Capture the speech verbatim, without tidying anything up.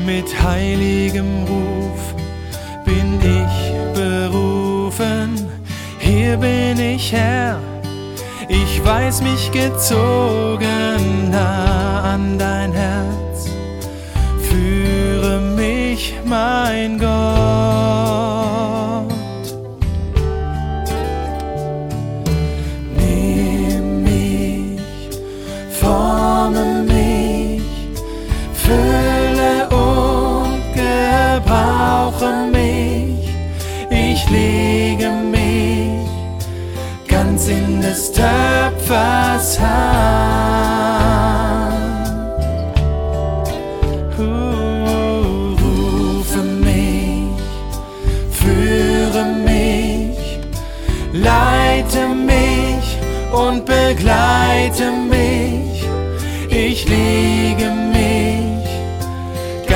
Mit heiligem Ruf bin ich berufen. Hier bin ich, Herr, ich weiß mich gezogen nah an dein Herz. Führe mich, mein Gott. Nimm mich, forme mich, fülle und gebrauche mich. Ich lege mich ganz in des Töpfers Hand. Uh, rufe mich, führe mich, leite mich und begleite mich. Ich lege mich